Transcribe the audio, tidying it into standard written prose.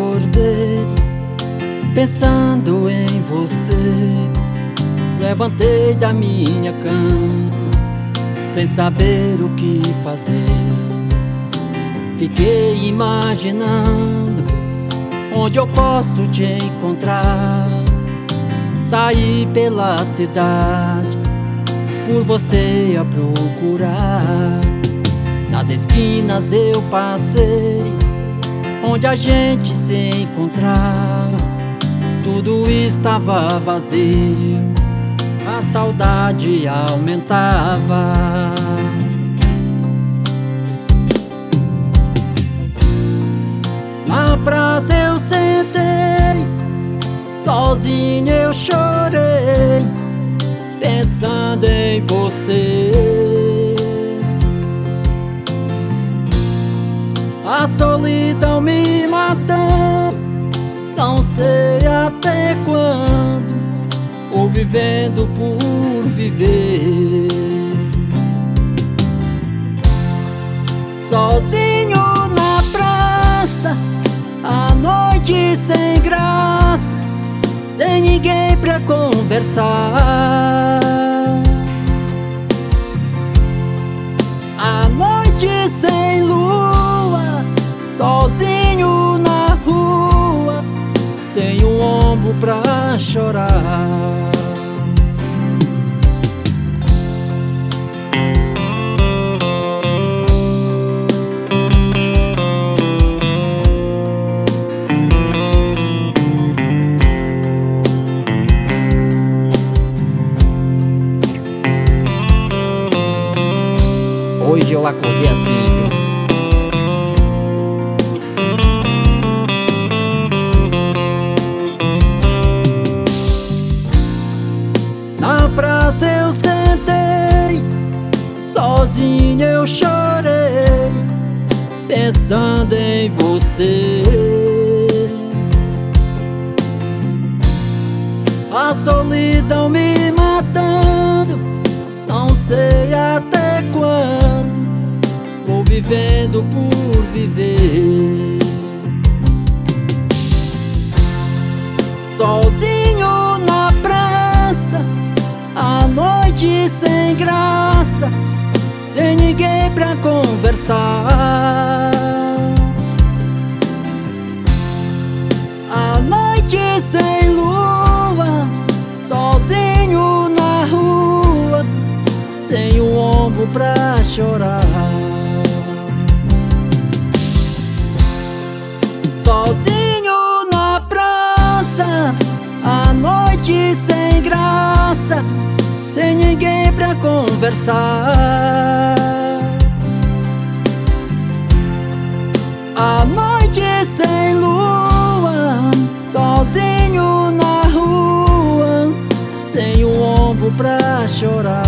acordei pensando em você. Levantei da minha cama sem saber o que fazer. Fiquei imaginando onde eu posso te encontrar. Saí pela cidade por você a procurar. Nas esquinas eu passei, onde a gente se encontrava, tudo estava vazio, a saudade aumentava. Na praça eu sentei, sozinho eu chorei, pensando em você. A solidão me matando, não sei até quando, ou vivendo por viver. Sozinho na praça, à noite sem graça, sem ninguém pra conversar. À noite sem lua, sozinho na rua, sem um ombro pra chorar. Hoje eu acordei assim, viu? Na praça eu sentei, sozinho eu chorei, pensando em você. A solidão me matando, não sei até quando, vou vivendo por viver. Sozinho na praça, à noite sem graça, sem ninguém pra conversar. À noite sem lua, sozinho na rua, sem um ombro pra chorar. Sozinho na praça, à noite sem graça, sem ninguém pra conversar. À noite sem lua, sozinho na rua, sem um ombro pra chorar.